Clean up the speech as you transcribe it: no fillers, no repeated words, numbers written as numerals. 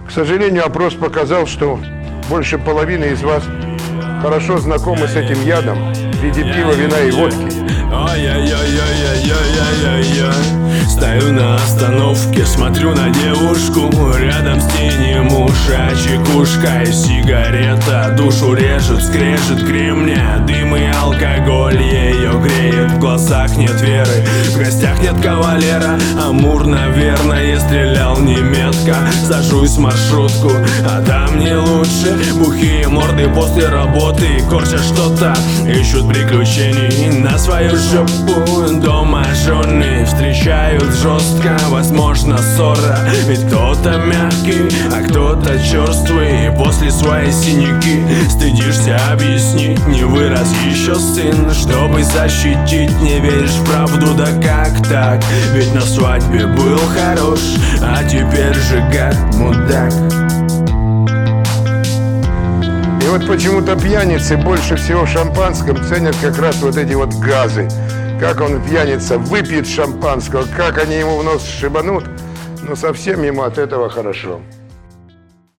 К сожалению, опрос показал, что больше половины из вас хорошо знакомы с этим ядом в виде пива, вина и водки. Стою на остановке, смотрю на девушку, рядом с тенью уша, чекушка и сигарета. Душу режет, скрежет кремня, дым и алкоголь ее греет. В глазах нет веры, в гостях нет кавалера. Амур, наверное, стрелял не метко. Сажусь в маршрутку, а там не лучше. Бухие морды после работы корчат что-то, ищут приключений на свою жопу. Дома жены встречают жестко, возможно ссора. Ведь кто-то мягкий, а кто-то черствый. И после своей синяки стыдишься объяснить. Не вырос еще сын, чтобы защитить. Не веришь в правду, да как так? Ведь на свадьбе был хорош, а теперь же гад, мудак. И вот почему-то пьяницы больше всего в шампанском ценят как раз вот эти вот газы. Как он, пьяница, выпьет шампанского, как они ему в нос шибанут, но совсем ему от этого хорошо.